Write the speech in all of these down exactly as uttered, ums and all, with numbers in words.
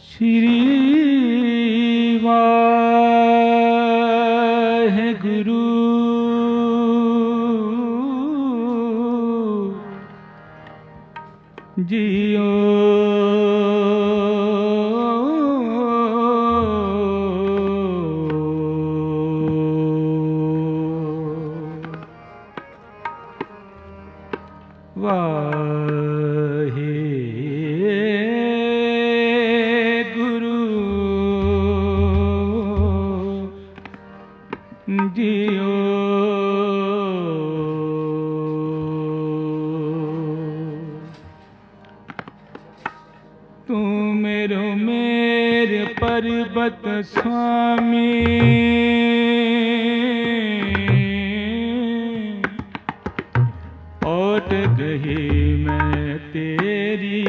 श्री वाहेगुरु जियो। वाहेगुरु जियो। तू मेरो मेरे पर्वत स्वामी, ओट गही मैं तेरी,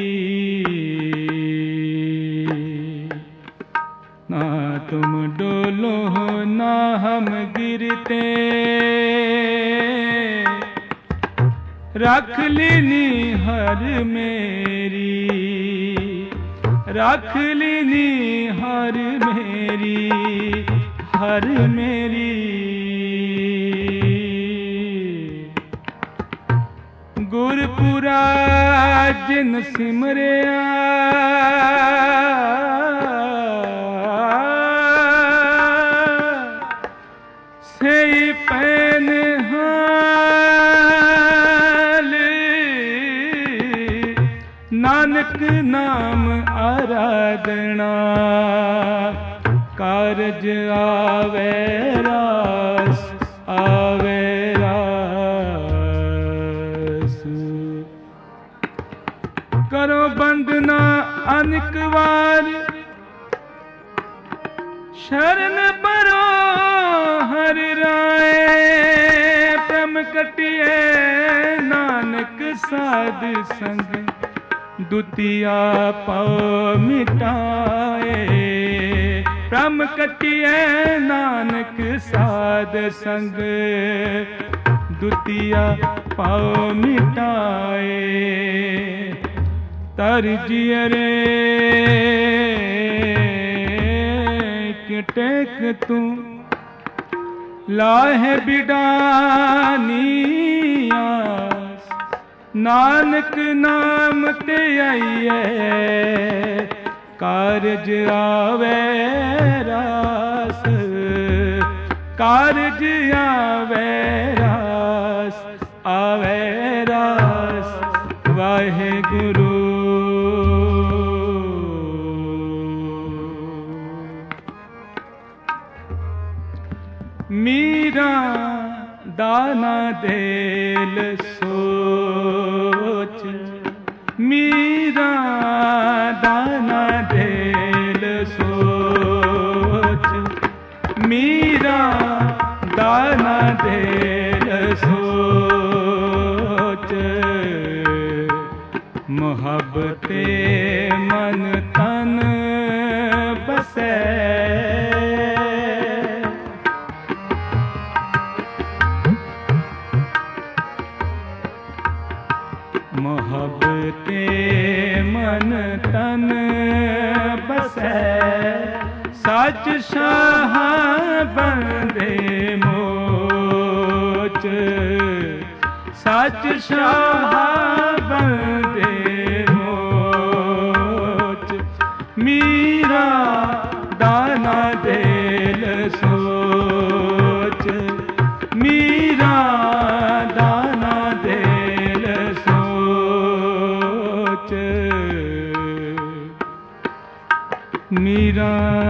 ना तुम डोलो ना हम गिरते, रख लीनी हर मेरी, रख लीनी हर मेरी, हर मेरी। गुरपुरा जिन सिमरिया, से पैन हाल, नानक नाम आराधना, कारज आवे रास, आवे रास। करो बंदना अनेक बार, शरण परो हर राय, प्रम कटिए नानक साध संग, दुतिया पाओ मिटाए। प्रम कटिए नानक साध संग, दुतिया पाओ मिटाए। तर जियरे टेक तू, लाहे बिडानिया, नानक नाम ते आइए, कारज आवे रास, कारज आवे रास, आवे रास। वाहेगुरु मीरा दाना देल सोच, मीरा दाना देल सोच, मीरा दाना देल सोच। मोहब्बते मन तन बसे, मोहब्बते मन तन बसै, सच शाह बंदे मोच, सच शाह बंदे मोच। मीरा दाना देल सोच, मीरा दाना देल सोच। मीरा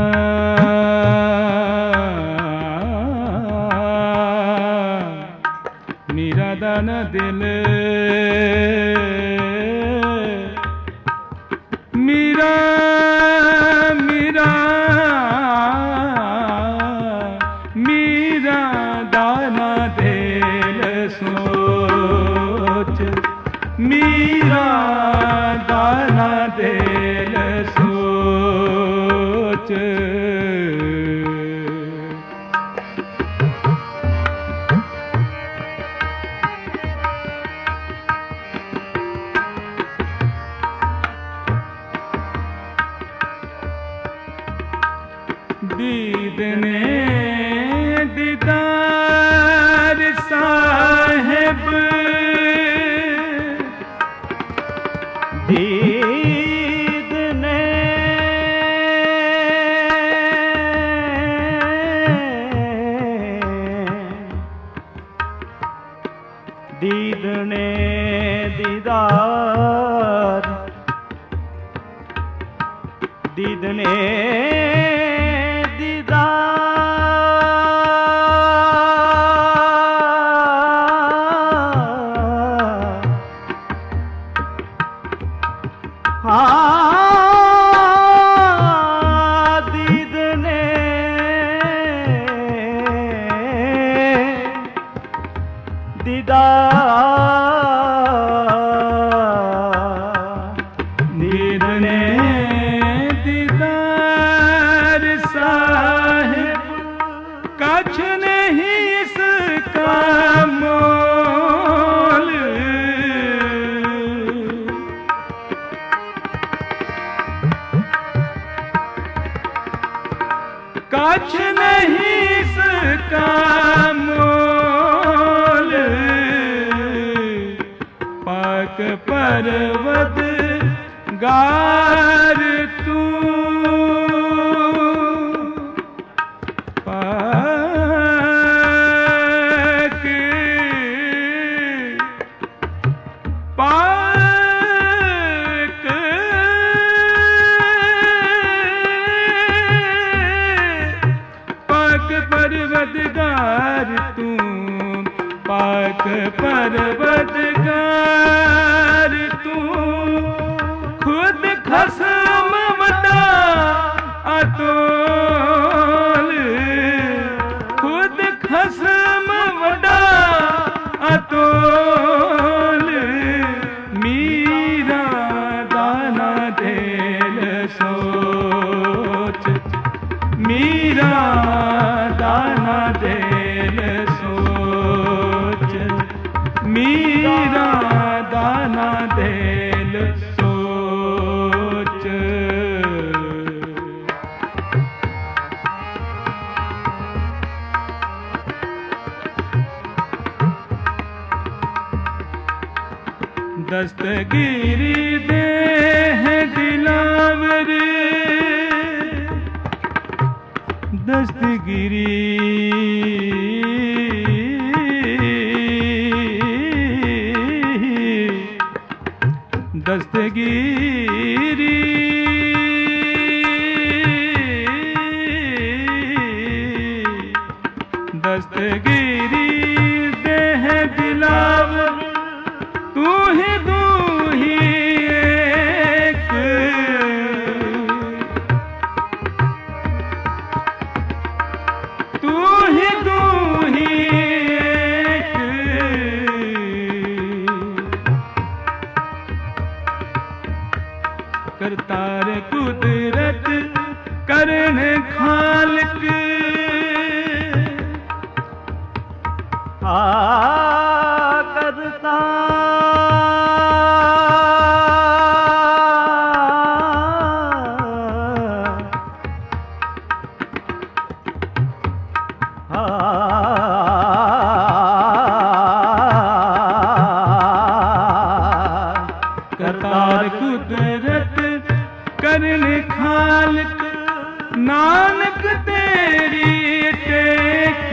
मीरा दाना दिल, मीरा मीरा मीरा दाना दिल सोच, मीरा दाना दिल सोच। दीदने दीदार साहिब दीदने दीदने दीदार दीदने कछ नहीं इसका मोल पाक परवदगार तू पाक पाक पाक परवदगार तू पाक परवदगार तू खुद खसम वटा अतोल खुद खसम वटा अतोल मीरा दाना दिल सोच मीरा दाना दिल सोच मीरा दाना दिल सोच दस्तगीरी दे है दिलावर दस्तगीरी दस्तगीरी दस्तगीरी दे है दिलावर तू ही तू ही एक तू ही तू ही एक करतार कुदरत करन खालिक आ करता करतार कुदरत करन खालिक नानक तेरी टेक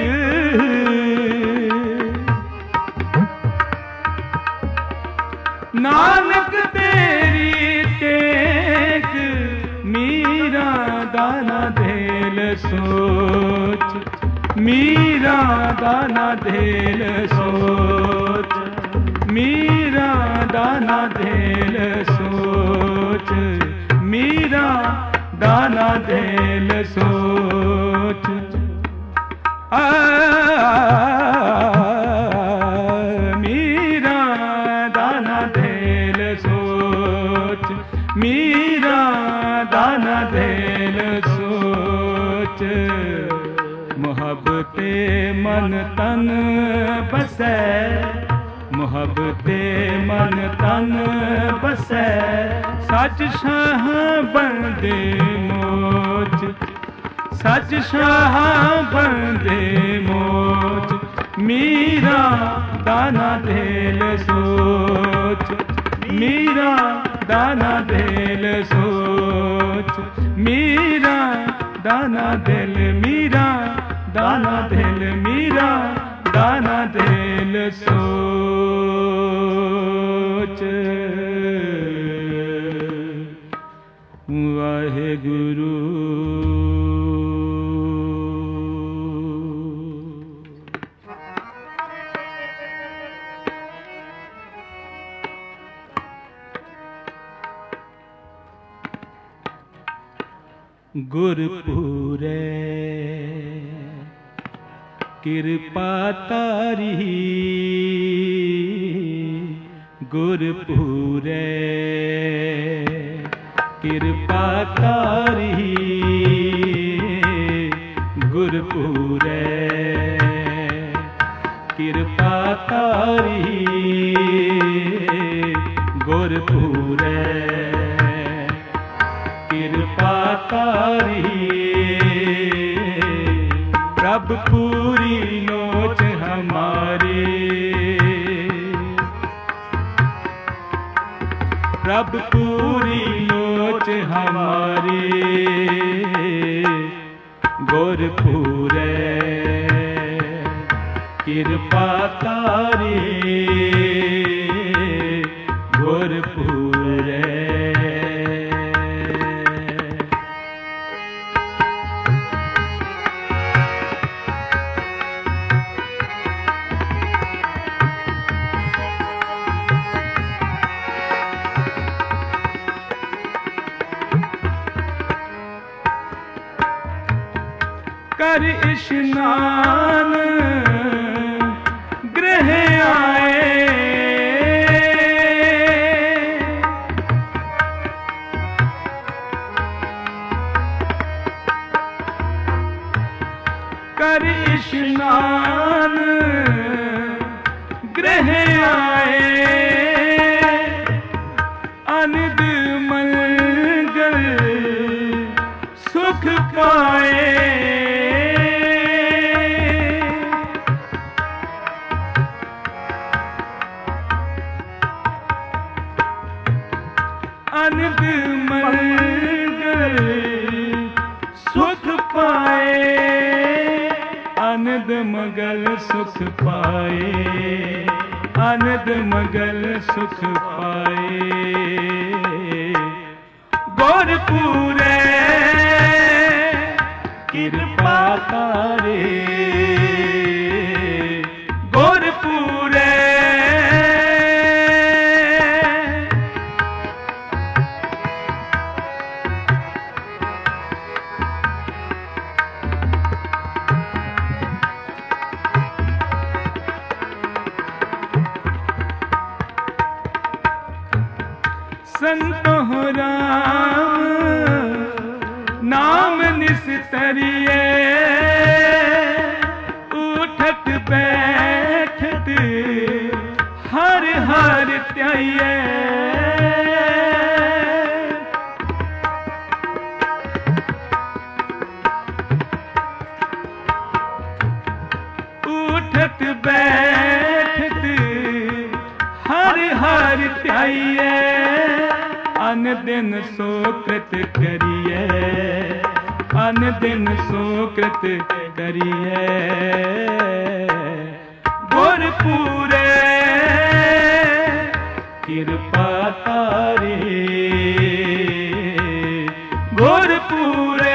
नानक तेरी टेक मीरा दाना दिल सोच मीरा दाना दिल सोच मीरा दाना दिल सोच मीरा दाना दिल सोच आ मीरा दाना दिल सोच मीरा दाना दिल सोच मोहब्बते मन तन बसै मोहब्बते मन तन बसै सच शाह बंदे मोच सच शाह बंदे मोच, मीरा दाना देल सोच, मीरा दाना देल सोच, मीरा दाना दिल, मीरा दाना दिल, मीरा दाना दिल सोच। वाहेगुरु गुरपुरे कृपा तारी, गुरपुरे कृपा तारी, गुरपुरे कृपा तारी, गुरपुरे कृपा तारी। प्रभ पूरी लोच हमारी, प्रभ पूरी लोच हमारी, गुरपुरे कृपा तारी, गुरपुरे। कर इश्नान गृह आए, कर इश्नान गृह आए, अनिद मंगल सुख पाए, अनिद मंगल सुख पाए, अनिद मंगल सुख पाए, अनिद मंगल सुख पाए, गुरपुरे कृपा तारे, गुरपुरे संतो राम नाम निस्तरिए, उठत बैठत हर हर त्याइए, उठत बैठत हर हर त्याइए, अन दिन सोकृत करिए, अन दिन सोकृत करिए, गुरपुरे कृपा तारे, गुरपुरे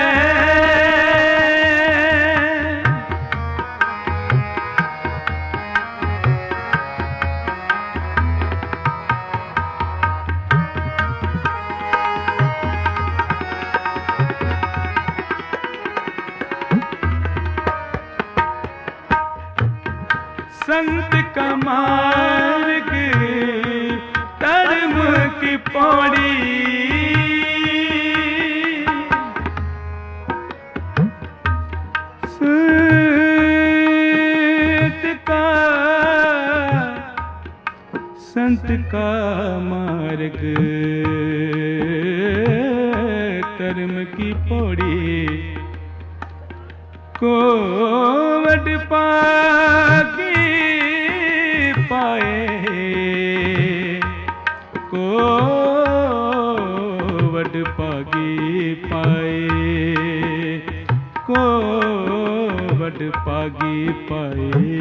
संत का मार्ग धर्म की पौड़ी, संत का संत का मार्ग धर्म की पौड़ी, को वड पागी पाए, को वड पागी पाए, को वड पागी पाए।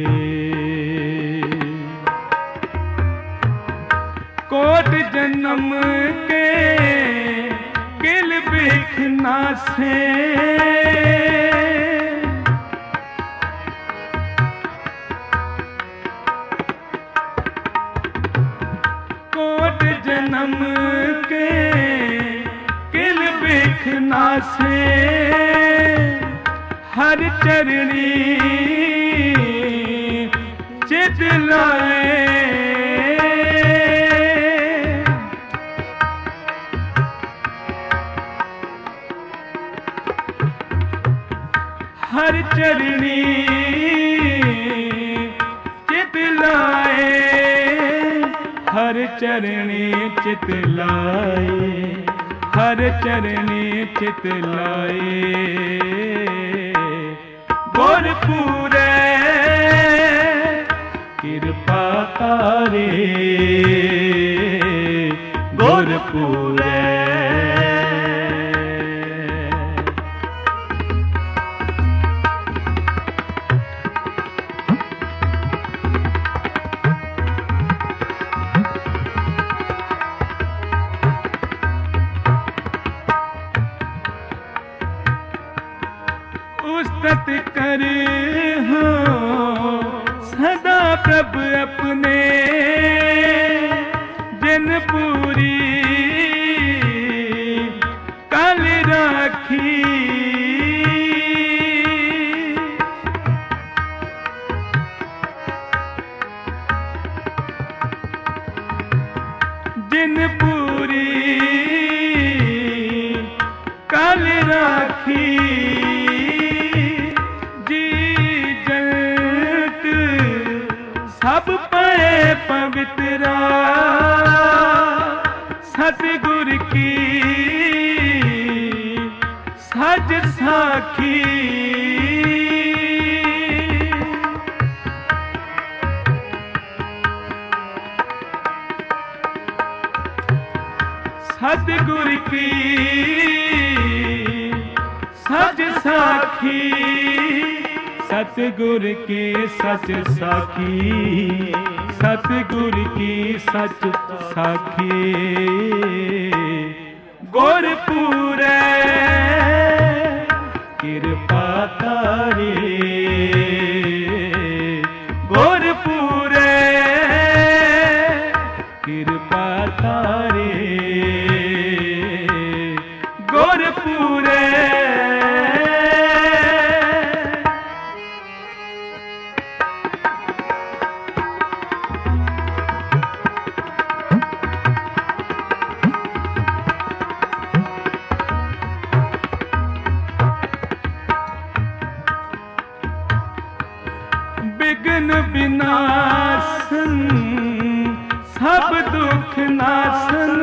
कोट जन्म के किल बिख नासे, कोट जन्म के किल बिख नासे, हर चरणी चित लाए, हर चरणी चित लाए, हर चरणी चित लाए, हर चरणी चित लाए। गुर पूरे कृपा तारे, गुर पूरे। उस्तत कर हो सदा प्रभ अपने, जिन पूरी कल राखी, जिन पूरी कल राखी, सब पे पवित्रा सतगुर की सज साखी, सतगुर की सज साखी, सतगुर की सच साखी, सतगुर की सच साखी। गुर पूरे कृपा तारे, गुर पूरे कृपा तारे, गुर पूरे। विघ्न विनाशन सब दुख नाशन,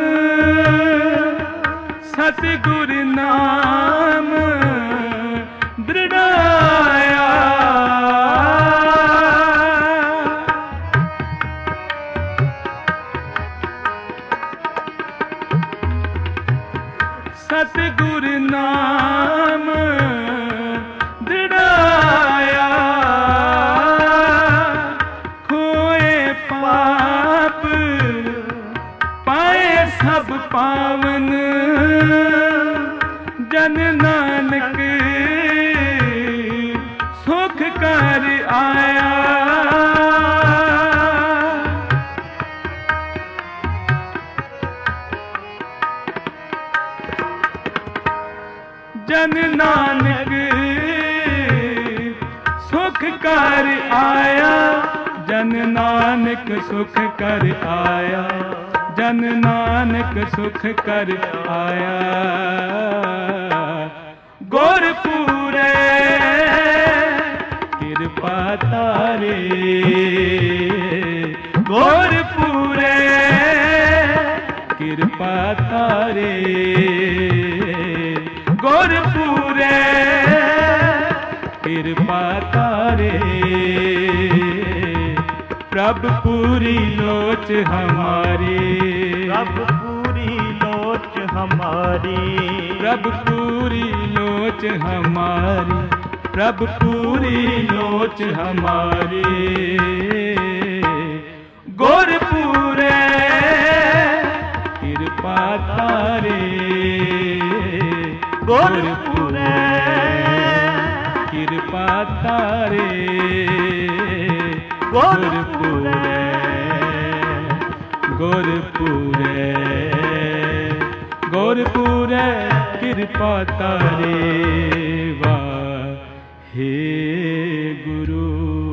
सतगुर नाम दृढ़ाया, सतगुर नाम दृढ़ाया। पाप पाए सब पावन, जन नानक सुख कर आया, जन नानक सुख कर आया, जन नानक सुख कर आया, जन नानक सुख कर आया। गुर पूरे कृपा तारे, गुर पूरे कृपा तारे, गुर पूरे कृपा तारे। प्रभ पूरी लोच हमारी, प्रभ पूरी लोच हमारी, प्रभ पूरी लोच हमारी, प्रभ पूरी लोच हमारी। गुरपुरे कृपा तारे, गुरपुरे कृपा तारे, गुरपुरे गुरपुरे गुरपुरे कृपा तारे। वाहे गुरु।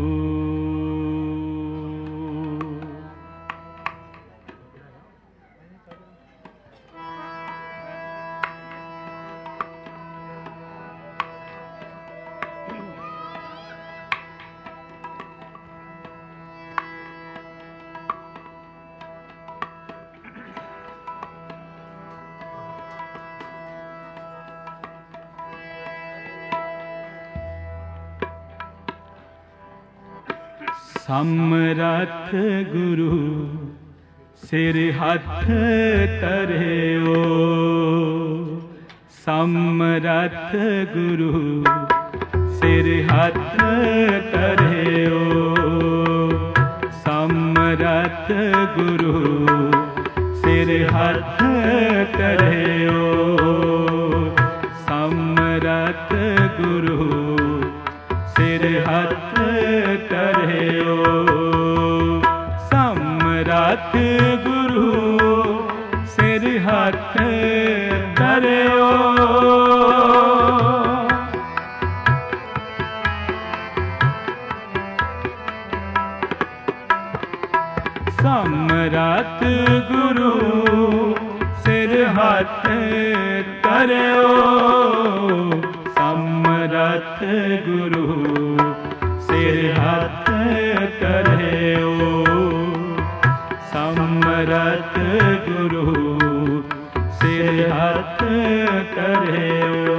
समरथ गुरु सिर हथ धरियो, समरथ गुरु सिर हथ धरियो, समरथ गुरु सिर हथ धरियो, समरथ गुरु सिर हथ धरियो, समरथ गुरु सिर हथ धरियो। समरथ गुरु सिर हथ धरियो, समरथ गुरु सिर हथ धरियो, समरथ गुरु सिर हथ धरियो।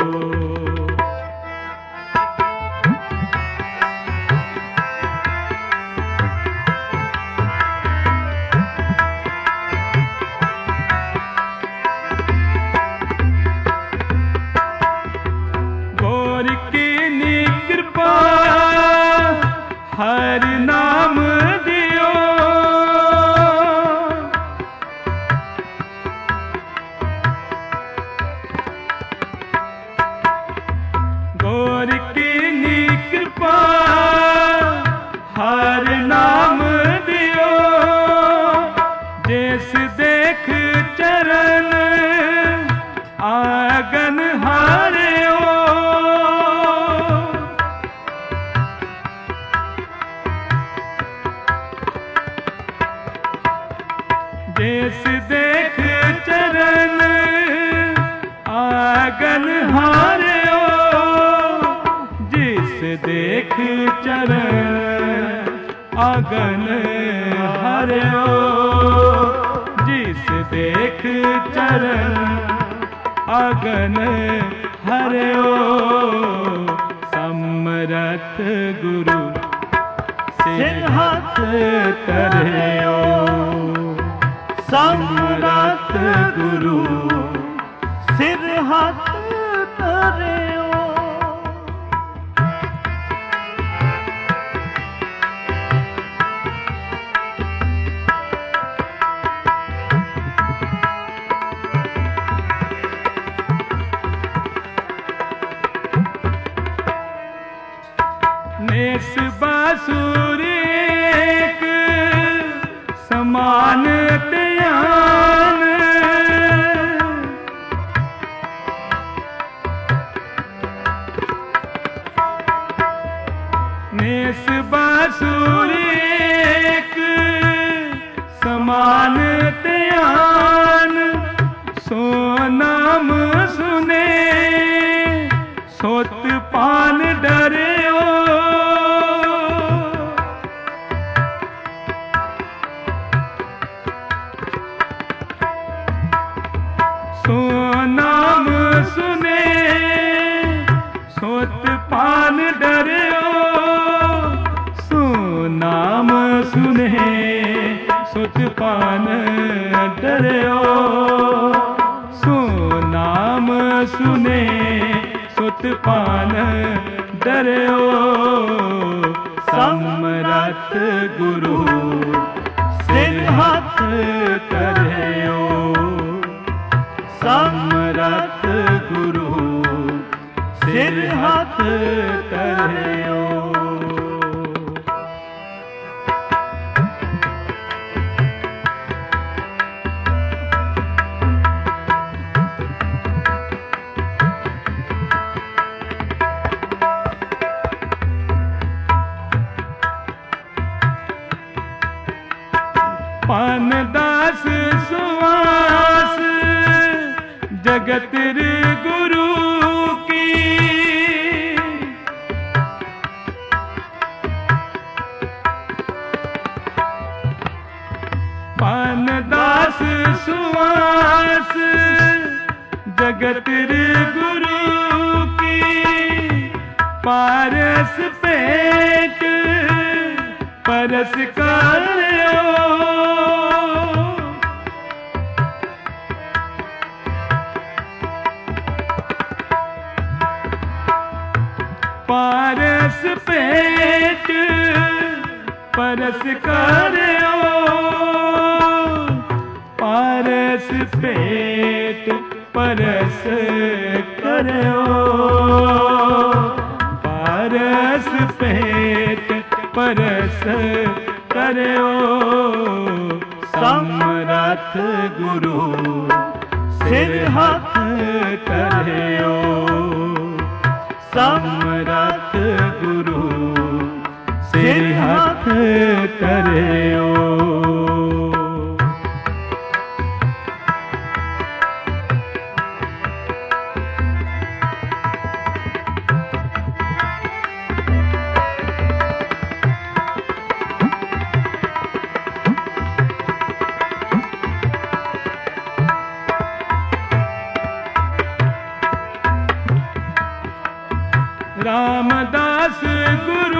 गौर की नी कृपा हर नाम दियो, गौर की नी कृपा हर नाम दियो, जिस देख चरण आगन हारियो, जिस देख चरण आगन हारियो, जिस देख चरण आगन हारियो, जिस देख चरण आगन हारियो। समरथ गुरु सिर हथ धरियो, समरथ गुरु सिर हथ धरियो। नेस बासुरी एक समान त्यान, नेस बासुरी एक समान त्यान, सो नाम सुने सोत पान डरियो, सो नाम सुने सोत पान पान डरियो, सो नाम सुने सुत पान डरियो। समरथ गुरु सिर हाथ करियो, समरथ गुरु सिर हाथ करियो। पान दास सुवास जगत गुरु की, पान दास सुवास जगत गुरु की। पारस पेट परस करियो, पारस पेट परस करियो, पारस पेट परस करियो, पारस पेट परस करियो। समरथ गुरु सिर हाथ करियो, समरथ गुरु सिर हाथ करियो। रामदास गुरु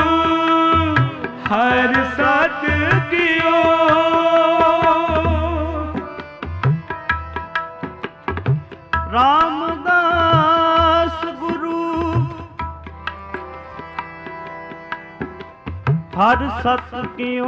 हर साथ कियो, रामदास गुरु हर सत कियो।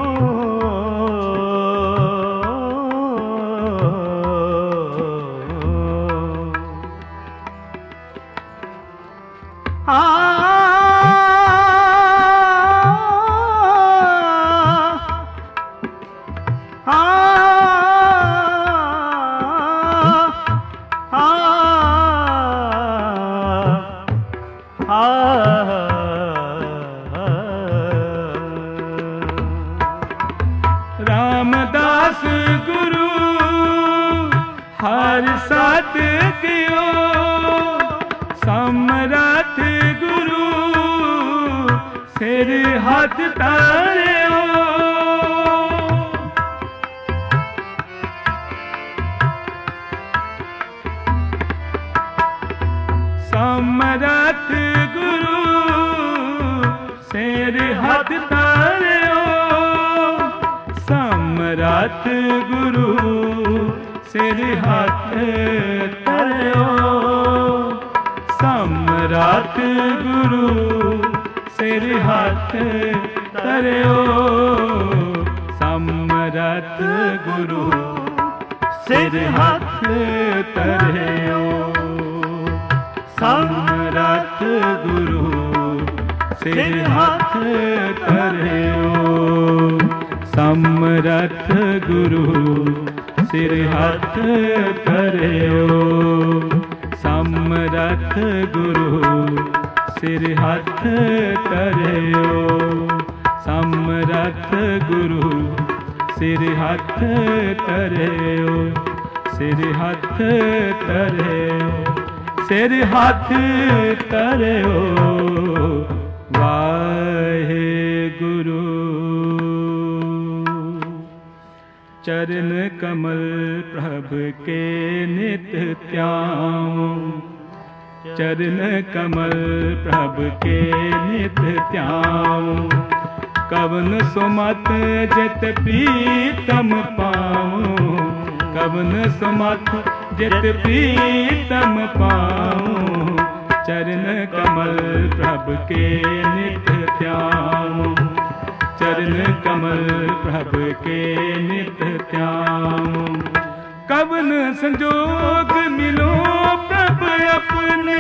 रामदास गुरु हर साथ कियो, समरथ गुरु सिर हाथ तारियो। समरथ गुरु सिर हाथ तारियो, समरथ गुरु सिर हाथ तारियो, समरथ गुरु सिर हाथ तारियो, समरथ गुरु सिर हाथ तारियो, समरथ गुरु सिर हाथ तारियो, समरथ गुरु सिर हाथ तारियो, समरथ गुरु सिर हाथ तारियो, समरथ गुरु सिर हाथ तारियो, सिर हाथ तारियो, सिर हाथ तारियो। वाहेगुरु। चरण कमल प्रभ के नित त्याऊं, चरण कमल प्रभ के नित त्याऊं, कवन सुमत जित प्रीतम पाऊं, कवन सुमत जित प्रीतम पाऊं, चरण कमल प्रभु के नित ध्याऊं, चरण कमल प्रभु के नित ध्याऊं। कवन संजोग मिलो प्रभु अपने,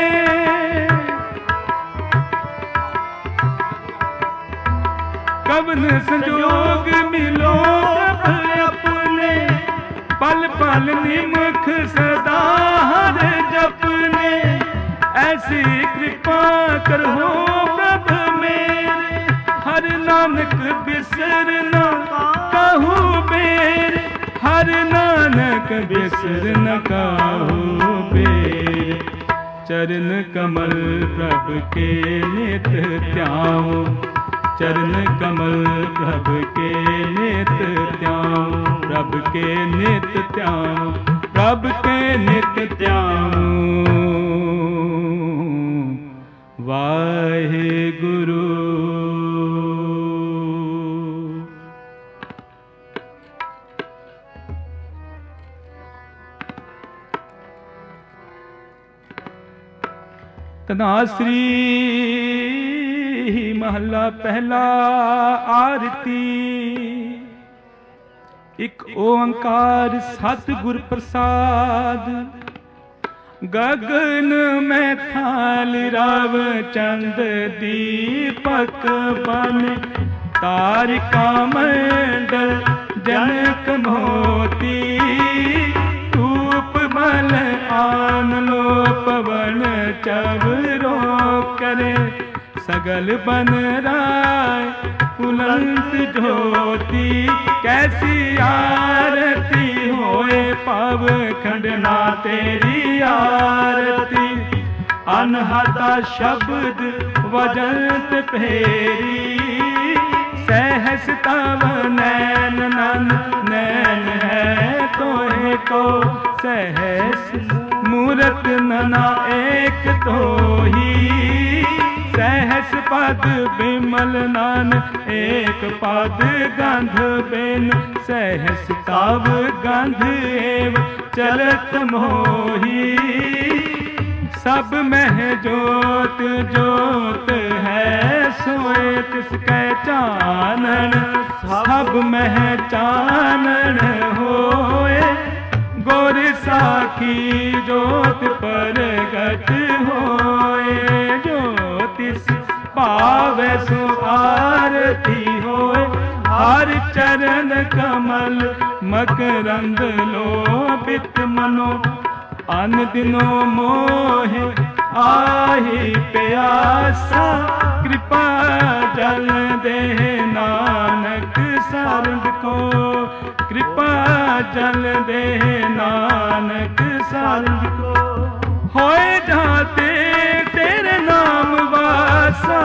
कवन संजोग मिलो प्रभु अपने, पल पल निमुख सदा हर जपने, ऐसी कृपा करो प्रभु मेरे, हर नानक बिसर न कहूँ बेर, हर नानक बिसर न कहूँ बेर। चरण कमल प्रभु के नित ध्याऊं, चरण कमल प्रभु के नित ध्याऊं, प्रभु के नित ध्याऊं, प्रभु के नित ध्याऊं। वाहेगुरु। तनाश्री महला पहला आरती। एक ओंकार सतगुर प्रसाद, गगन में थाल राव चंद दीपक बन, तारिका मंडल जनक मोती, धूप बल आन लो पवन चवरो करे, सगल बन राय फुलंत ज्योति, कैसी आरती होए पाव खंडना तेरी आरती, अनहता शब्द वजंत फेरी, सहस तव नैन नन नैन है तोहे को, सहस मूरत नना एक तो ही, सहस पद बिमल नान एक पद गंध बिन, सहस तव गंध एव चलत मोही, सब मह जोत जोत है सोए तिसकै चानन, सब मह चानन होए, गोर साखी जोत परगट होए, ज्योतिष पावे सो आरती होए, हर चरण कमल मकरंद लोभित मनो, अन दिनो मोहे आही प्यासा, कृपा जल दे नानक सारंग को, कृपा जल दे नानक सारंग को, होए जाते तेरे नाम वासा,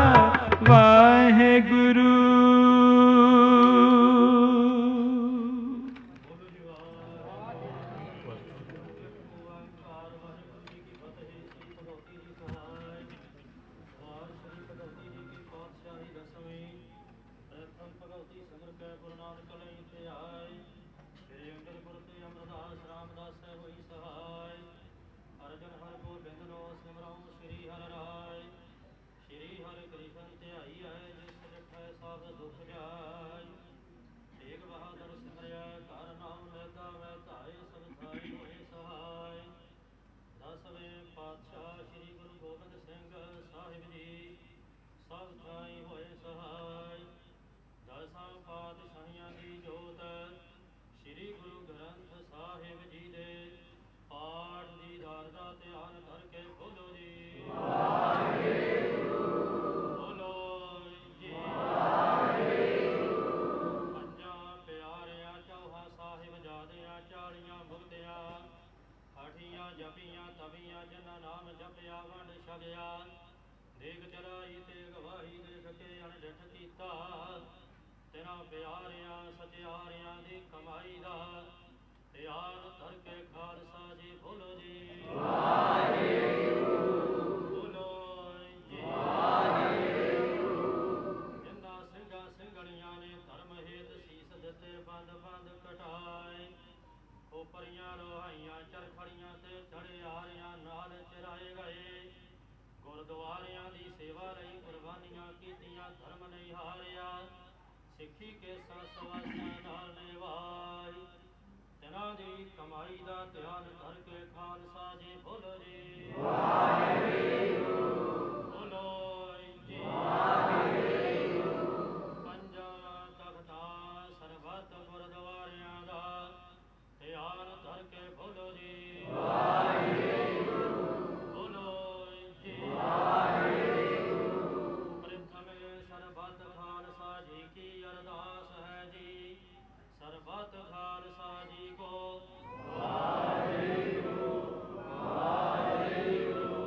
वाहे गुरु। ਗੁਰਦੁਆਰਿਆਂ ਦੀ ਸੇਵਾ ਲਈ ਕੁਰਬਾਨੀਆਂ ਕੀਤੀਆਂ, ਧਰਮ ਨਹੀਂ ਹਾਰਿਆ, ਸਿੱਖੀ ਕੇ ਸਵਾਸਾਂ ਨਾਲ ਨਿਭਾਈ। ਤਿਨਾਂ ਦੀ ਕਮਾਈ ਦਾ ਧਿਆਨ ਕਰਕੇ ਖਾਲਸਾ ਜੀ ਬੋਲੋ ਜੀ ਵਾਹਿਗੁਰੂ, ਬੋਲੋ ਜੀ ਵਾਹਿਗੁਰੂ। ਪੰਜਾਂ ਤਖਤਾਂ ਸਰਬੱਤ ਗੁਰਦੁਆਰਿਆਂ ਦਾ ਧਿਆਨ ਕਰਕੇ ਬੋਲੋ ਜੀ ਵਾਹਿਗੁਰੂ, ਬੋਲੋ ਜੀ ਵਾਹਿਗੁਰੂ। ਪ੍ਰਥਮੇ ਸਰਬੱਤ ਖਾਲਸਾ ਜੀ ਕੀ ਅਰਦਾਸ ਹੈ ਜੀ, ਸਰਬੱਤ ਖਾਲਸਾ ਜੀ ਕੋ ਵਾਹਿਗੁਰੂ ਵਾਹਿਗੁਰੂ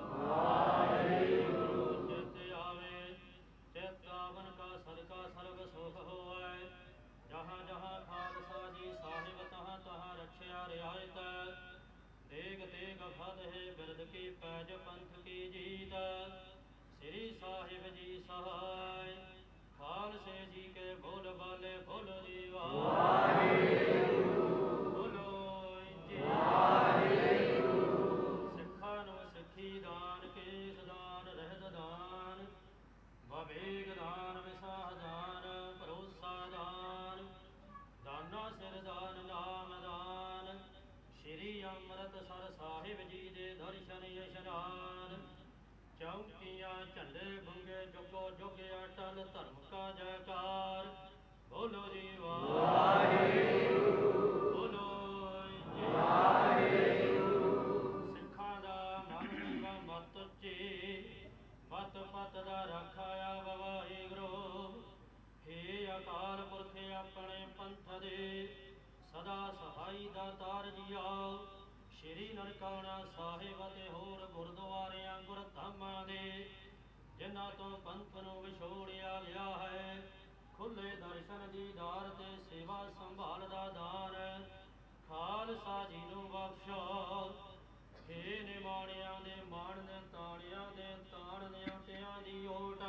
ਵਾਹਿਗੁਰੂ। ਚਿਤ ਆਵੇ ਚਿਤ ਆਵਨ ਕਾ ਸਦਕਾ ਸਰਬ ਸੁਖ ਹੋਏ, ਜਹਾਂ ਜਹਾਂ ਖਾਲਸਾ ਜੀ ਸਾਹਿਬ ਤਹਾਂ ਤਹਾਂ ਰਖਿਆ ਰਿਆਇਤ। ਦੇਗ ਤੇਗ ਫਤ ਹੈ ਬਿਰਦ ਕੀ ਪੈਜ ਪੰਥ ਕੀ ਜੀਤ, ਸ੍ਰੀ ਸਾਹਿਬ ਜੀ ਸਹਾਇ। ਖਾਲਸੇ ਜੀ ਕੇ ਬੋਲ ਬਾਲੇ ਬੋਲੋ ਜੀ ਵਾਹਿਗੁਰੂ, ਬੋਲੋ ਜੀ ਵਾਹਿਗੁਰੂ। ਸਿੱਖਾਂ ਨੂੰ ਸਿੱਖੀ ਦਾਨ, ਕੇਸ ਦਾਨ, ਰਹਿਤ ਦਾਨ, ਵਿਵੇਕ ਦਾਨ, ਵਿਸਾਹ ਦਾਨ, ਭਰੋਸਾ ਦਾਨ, ਦਾਨਾ ਸਿਰ ਦਾਨ, ਨਾਮ ਦਾਨ। ਸ਼੍ਰੀ ਅੰਮ੍ਰਿਤਸਰ ਸਾਹਿਬ ਜੀ ਦੇ ਦਰਸ਼ਨ ਇਸ਼ਨਾਨ, ਚੌਂਕੀਆਂ ਝੰਡੇ ਬੁੰਗੇ ਜੁਗੋ ਜੁਗ ਅਟਲ, ਧਰਮ ਕਾ ਜੈਕਾਰ ਬੋਲੋ ਜੀ ਵਾਹਿਗੁਰੂ, ਬੋਲੋ ਜੀ ਵਾਹਿਗੁਰੂ। ਸਿੱਖਾਂ ਦਾ ਮਨ ਦੀਵਾ ਮਤ ਉੱਚੀ, ਮਤ ਪਤ ਦਾ ਰੱਖਿਆ ਵਾਹਿਗੁਰੂ। ਹੇ ਅਕਾਲ ਪੁਰਖ ਆਪਣੇ ਪੰਥ ਦੇ ਸਦਾ ਸਹਾਈ ਦਾਤਾਰ ਜੀਓ। ਸ਼੍ਰੀ ਨਨਕਾਣਾ ਸਾਹਿਬ ਅਤੇ ਹੋਰ ਗੁਰਦੁਆਰਿਆਂ ਗੁਰਧਾਮਾਂ ਦੇ ਜਿਨ੍ਹਾਂ ਤੋਂ ਪੰਥ ਨੂੰ ਵਿਛੋੜਿਆ ਗਿਆ ਹੈ, ਖੁੱਲੇ ਦਰਸ਼ਨ ਦੀਦਾਰ ਤੇ ਸੇਵਾ ਸੰਭਾਲ ਦਾ ਦਾਨ ਖਾਲਸਾ ਜੀ ਨੂੰ ਬਖਸ਼ੋ। ਹੇ ਨਿਮਾਣਿਆਂ ਦੇ ਮਾਣ ਨੇ, ਤਾਣਿਆਂ ਦੇ ਤਾਣ ਨਿਆਟਿਆਂ ਦੀ ਓਟ,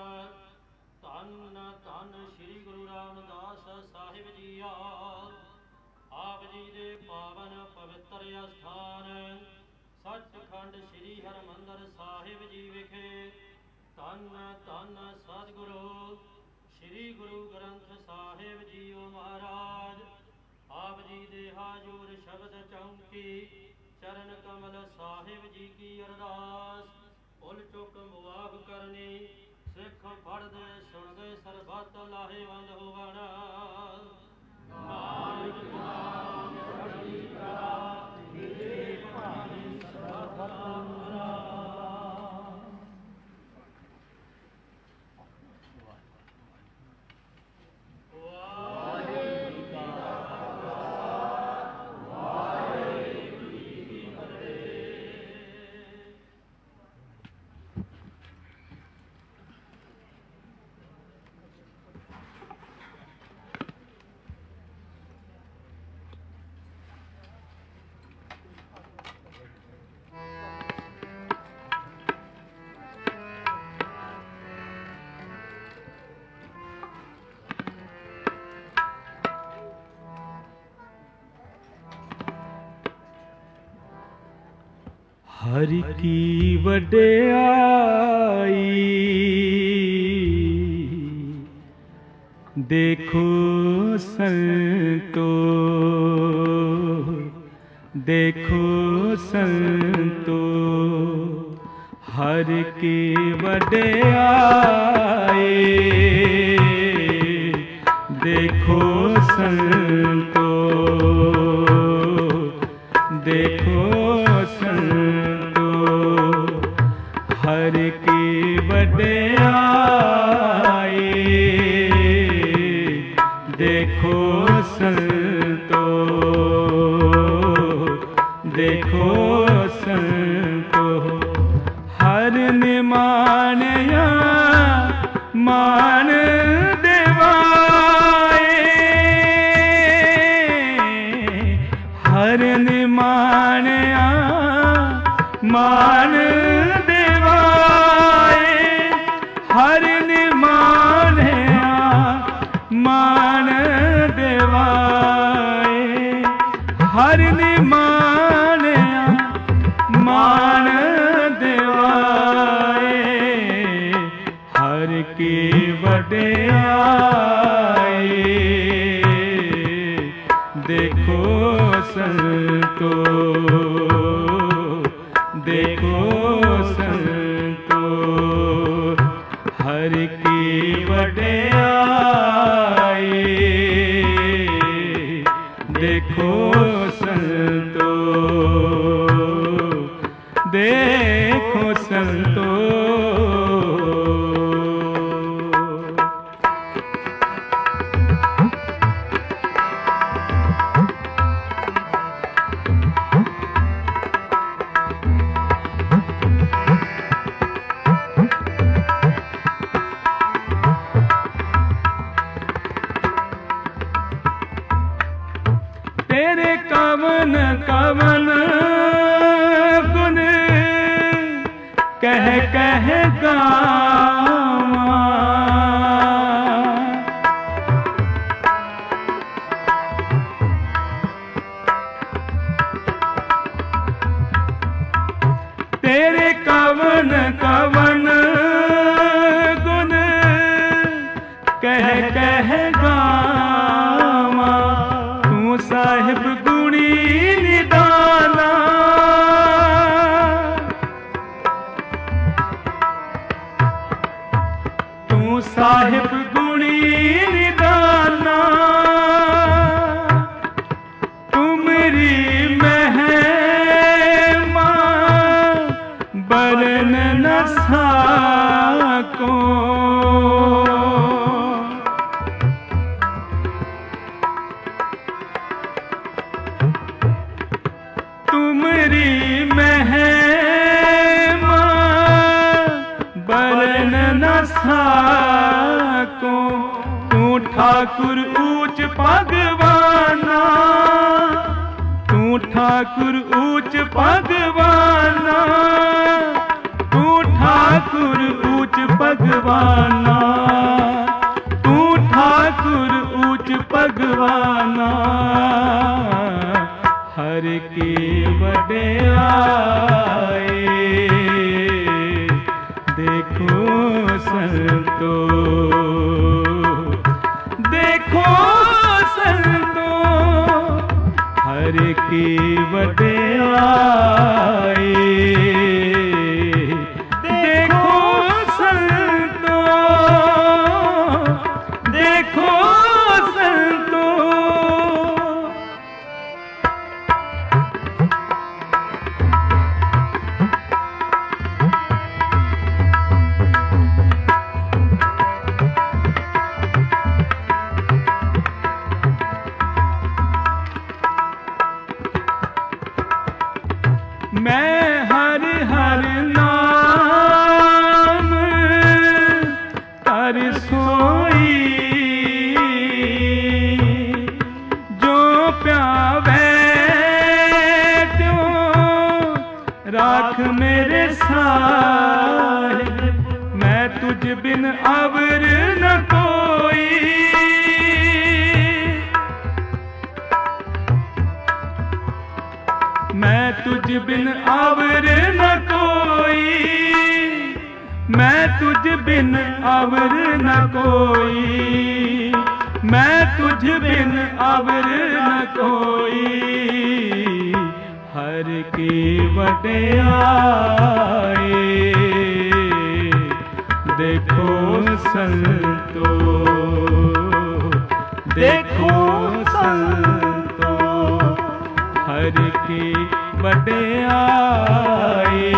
ਧੰਨ ਧੰਨ ਸ਼੍ਰੀ ਗੁਰੂ ਰਾਮਦਾਸ ਸਾਹਿਬ ਜੀ ਆ। ਆਪ ਜੀ ਦੇ ਪਾਵਨ ਪਵਿੱਤਰ ਅਸਥਾਨ ਸੱਚਖੰਡ ਸ੍ਰੀ ਹਰਿਮੰਦਰ ਸਾਹਿਬ ਜੀ ਵਿਖੇ ਧੰਨ ਧੰਨ ਸਤਿਗੁਰੂ ਸ੍ਰੀ ਗੁਰੂ ਗ੍ਰੰਥ ਸਾਹਿਬ ਜੀਓ ਮਹਾਰਾਜ। ਆਪ ਜੀ ਦੇ ਹਾਜ਼ੂਰ ਸ਼ਬਦ ਚੌਂਕੀ ਚਰਨ ਕਮਲ ਸਾਹਿਬ ਜੀ ਕੀ ਅਰਦਾਸ। ਭੁੱਲ ਚੁੱਕ ਮੁਆਫ ਕਰਨੀ, ਸਿੱਖ ਪੜ੍ਹਦੇ ਸੁਣਦੇ ਸਰਬੱਤ ਲਾਹੇਵੰਦ ਹੋਵਣ। ਨਾਨਕ ਨਾਮ ਚੜ੍ਹਦੀ ਕਲਾ, ਤੇਰੇ ਭਾਣੇ ਸਰਬੱਤ ਰਾਮ। ਹਰਿ ਕੀ ਵਡਿਆਈ ਦੇਖੋ ਸੰਤੋ, ਦੇਖੋ ਸੰਤੋ। ਹਰਿ ਕੀ ਵਡਿਆਈ ਦੇਖੋ ਸੰਤੋ, ਦੇਖੋ ਸੰਤੋ। ਹਰਿ ਕੀ ਵਡਿਆਈ ਦੇਖੋ ਸੰਤੋ, ਦੇਖੋ ਸੰਤੋ। ਹਰ ਨਿਮਾਣਿਆ ਮਾਨ ਦੇਵਾਏ, ਹਰ ਨਿਮਾਣਿਆ ਮਾਨ ਦੇਵਾਏ, ਹਰ ਨਿਮਾਣਿਆ ਮਾਨ ਦੇਵਾਏ, ਹਰ ਨਿਮਾਣਿਆ ਮਾਨ ਦੇਵਾਏ। देखो संतो हर की वड्याई, देखो संतो देखो संतो। तेरे कवन कवन गुण कह कह गावा, तेरे कवन कवन गुण कह कह गावा, तू साहिब गुणी निदाना, तू साहिब गुणी निदाना, तुमरी महिमा बरन न साको, तुमरी महिमा बरन न साको, तू ठाकुर ऊंच भगवाना, तू ठाकुर ऊंच भगवाना, तू ठाकुर ऊंच भगवाना, तू ठाकुर ऊंच भगवाना, हर की वड्याई, देखो संतो देखो संतो हर की वड्याई, देखो संतो देखो संतो। मैं हर हर नाम कर सोई, जो प्यावे त्यों राख मेरे साहिब, मैं तुझ बिन अवर न कोई, मैं तुझ बिन आवर न कोई, मैं तुझ बिन आवर न कोई, मैं तुझ बिन आवर न कोई, हर की वड्याई, देखो संतो देखो संतो हर की वड्याई,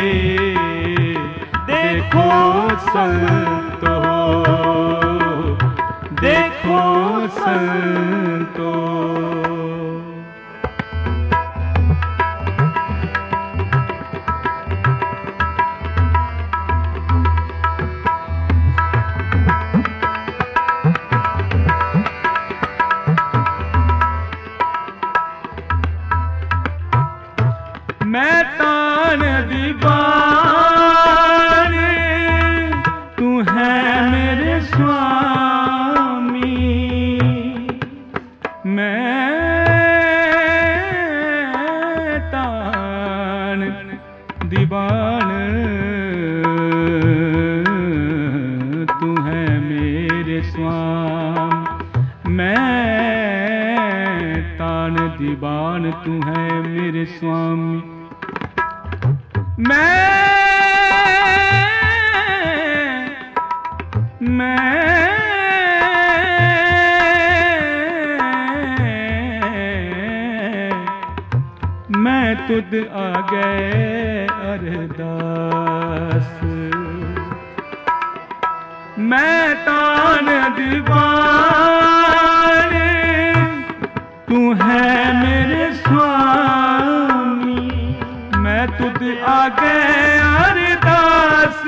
देखो संतो देखो संतो। मैं तान दीवान तू है मेरे स्वामी, मैं तान दीवान तू है मेरे स्वामी, मैं तान दीवान तू है मेरे स्वामी। मैं मैं मैं तुद आगे अरदास मैं तान दीवार तू है मेरे स्वामी मैं तुद आगे अरदास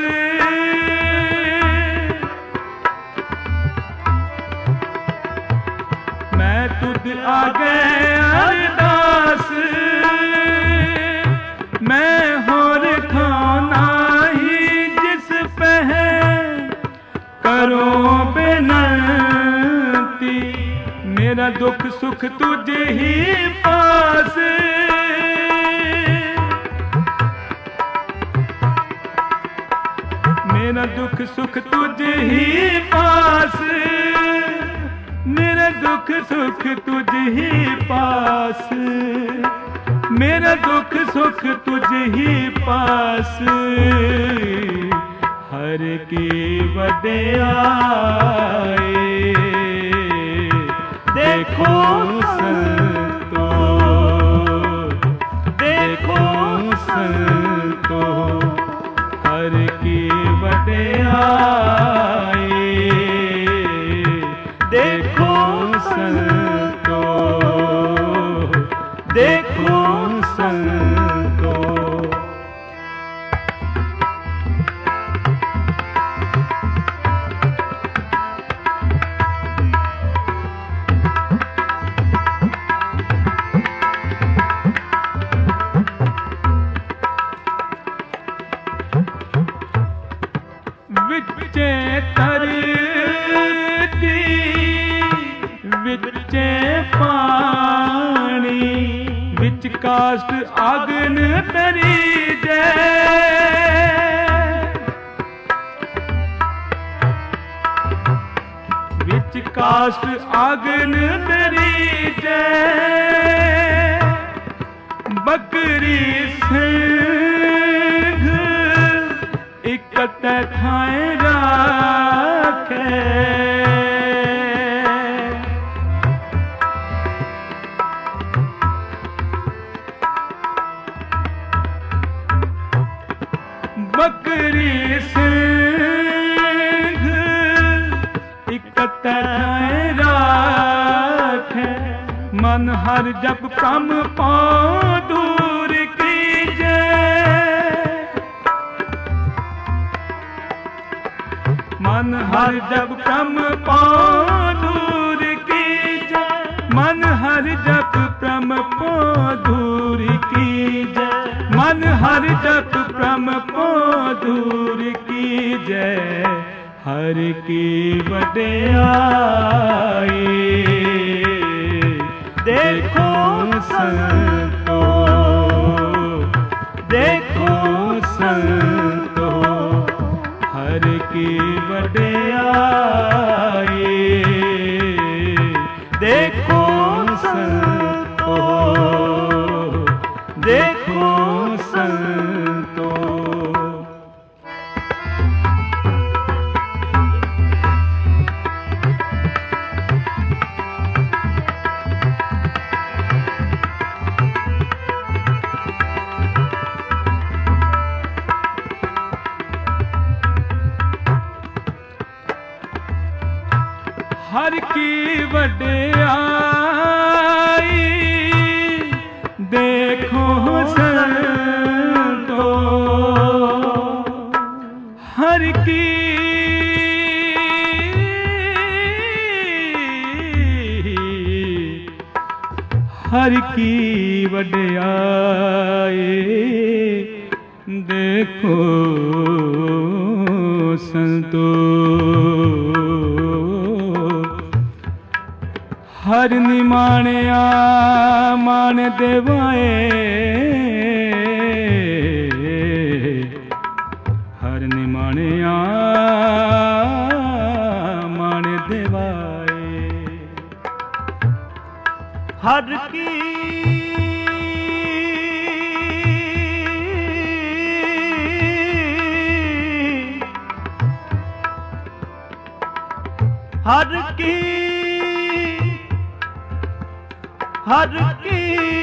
मैं तुद आगे अरदास मैं होर खाना ही जिस पे है करो बेनती मेरा दुख सुख तुझे ही पास मेरा दुख सुख तुझे ही पास मेरा दुख सुख तुझे ही पास मेरा दुख सुख तुझे ही पास हर की वड्याई देखो संतो देखो संतो हर की वड्याई देखो संतो देखो संतो विचे तरती विचे पानी विच काष्ठ आगन तरी जय विच काष्ठ आगन तरी जय बकरी सिंह इकट्ठे थाए राखे बकरी सिंह इकट्ठे थाए राखे मन हर जप प्रम पाँव दूर कीजे मन हर जप प्रम पाँव दूर कीजे मन हर जप प्रम पाँव दूर कीजे मन हर जप प्रम पाँव दूर कीजे हर की वड्याई देखो संतो देखो संतो हर की वड्याई देखो संतो देखो संतो हर की वड्याई देखो संतो हर की हर की वड्याई देखो संतो हर निमाणया मान देवाए हर निमाणया मान देवाए हर की हर की हर की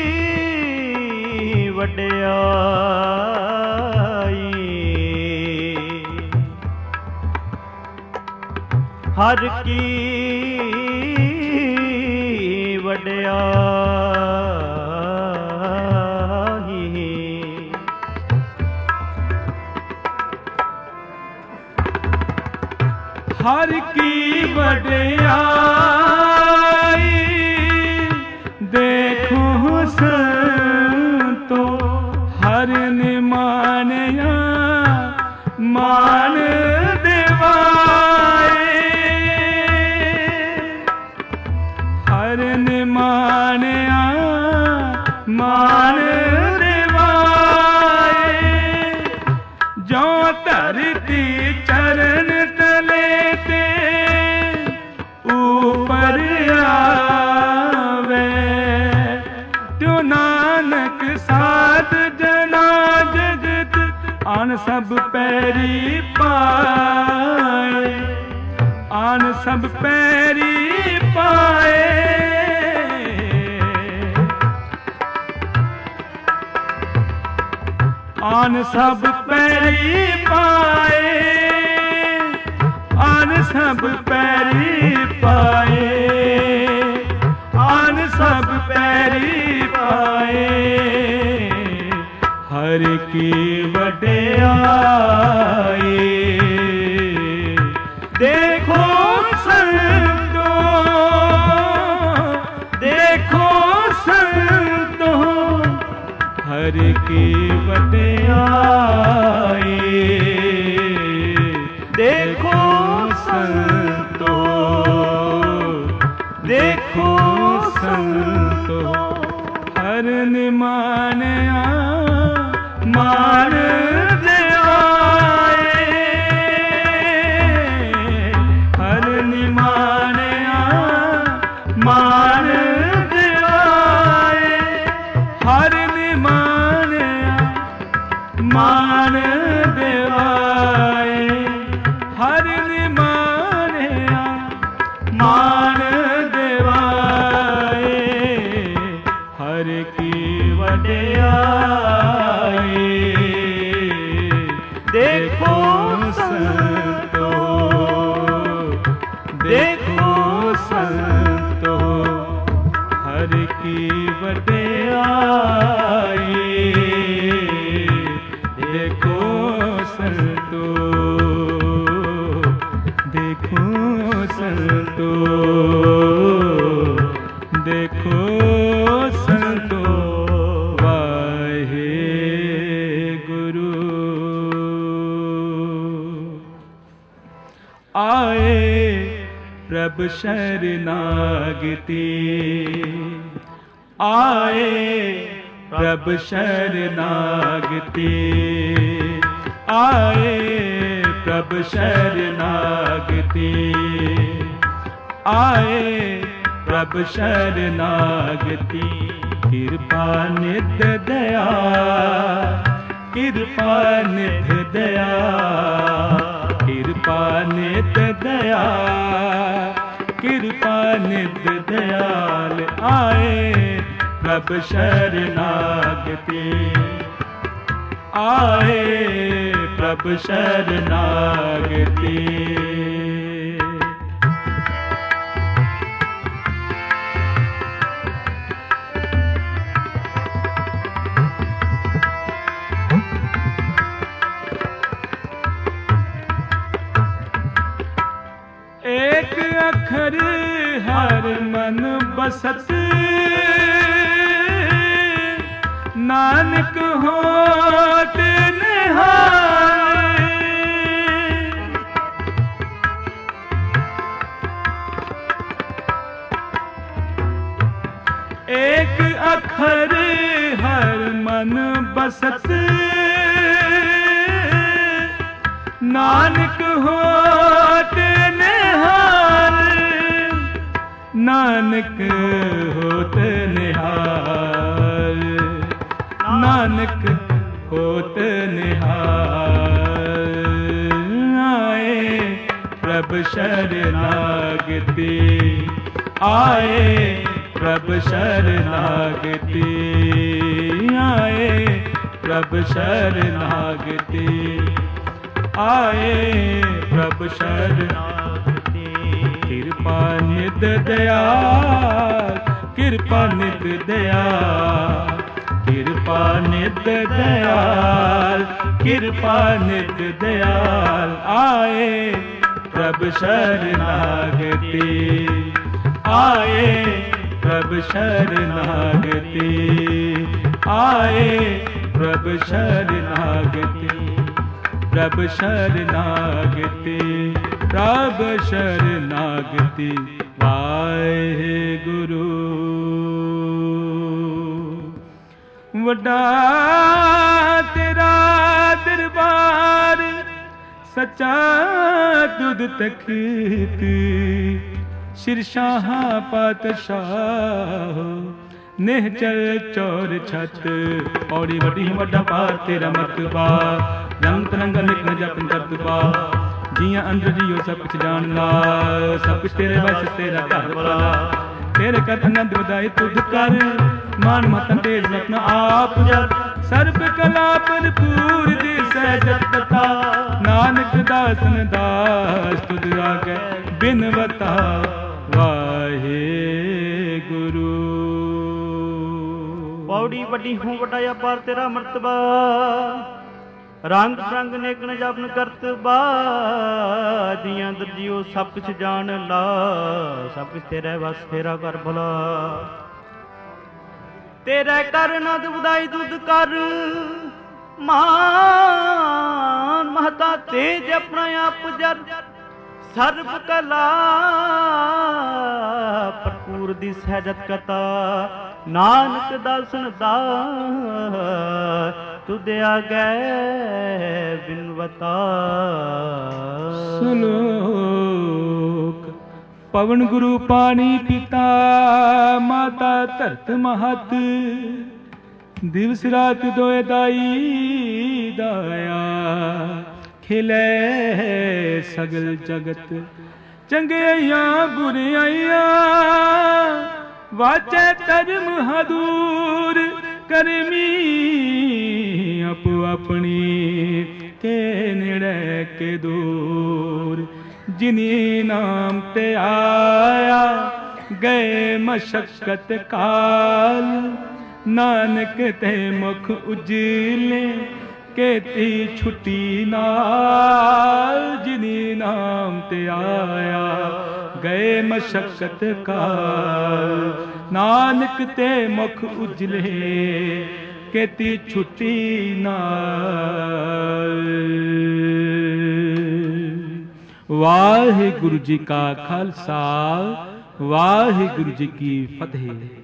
वड्याई, हर की वड्याई। हर की वड्याई देखो संतो, हर ने मानया मान देवाए, हर ने मानया मान देवाए। जो धरती चरण तले ते ऊपर आवे, जो नानक साध जना जगत आन सब पैरी पाए, आन सब पैरी पाए। आन सब पैरी पाए, आन सब पैरी पाए, आन सब पैरी पाए। हर की वड्याई देखो संतो, देखो संतो, हर की वड्याई देखो संतो, देखो संतो। हर ने मानया मान देवाए, हर ने मानया मान देवाए, हर ने मानया मान देवाए, हर ने मानया मान देवाए। हर की वड्याई देखो संतो, देखो संतो, हर की वड्याई देखो संतो, देखो संतो, देखो संतो। वाहे गुरु आए प्रभ शरणागति, आए प्रभ शरणागति, आए प्रभ शरणागति, आए प्रभ शरणागति। कृपा निध दया, कृपा निध दया, कृपा निध दया, कृपा निध दयाल। आए प्रभ शरणागति, आए प्रभ शरणागति। एक अखर हर मन बसत, नानक होत निहाल। एक अखर हर मन बसत, नानक होत निहाल, नानक होत निहाल, नानक होत निहाल। आए प्रभ प्रभ शरणागति आए प्रभ शरणागति आए प्रभ शरणागति आए प्रभ शरणागति कृपा निध दयाल कृपा निध दयाल कृपा निध दयाल कृपा निध दयाल आए प्रभ शरणागति आए प्रभ शरणागति आए प्रभ शरणागति प्रभ शरणागति प्रभ शरणागति वाहेगुरु वड्डा तेरा दरबार सच्चा दुध तखत सिरशाह पातशाह निहचल चौर छत पौड़ी वड्डी वड्डा पार तेरा मरतबा रंग तरंगा निकल जपन करतबा जियां अंदर जियो सब कुछ जान ला सब कुछ तेरे बस तेरा घर वाला तेरे कर आनंद बधाई तुध कर मान मतन तेज अपना आप जप सर्ब कला भरपूर दिसै जतता नानक दासन दास तुध आगे बिनवता वाहे गुरु पौड़ी वड्डी हूँ वड्डा अपार तेरा मर्तबा रंग रंग नेकन जपन करतबा जियां अंदर जियो सब कुछ जान ला सब कुछ तेरे बस तेरा कर भला तेरे कर नद बधाई दुध कर मान महता तेज अपना आप जर सर्व कला भरपूर दी सहजत कथा नानक दासन दास तुद आगे बिनवता श्लोक पवन गुरु पानी पिता माता धरत महत दिवस रात दोए दाई दाया खिले सगल जगत चंगिया बुराइया वाचे धर्म हदूर करमी अपो अपनी के निड़े के दूर जिनी नाम ते आया गए मशक्कत काल नानक ते मुख उजले केती छुट्टी नाल जिनी नाम ते आया गए मशक्कत काल नानक ते मुख उजले केती छुट्टी नाल। वाहिगुरु जी का खालसा वाहिगुरु जी की फतेह।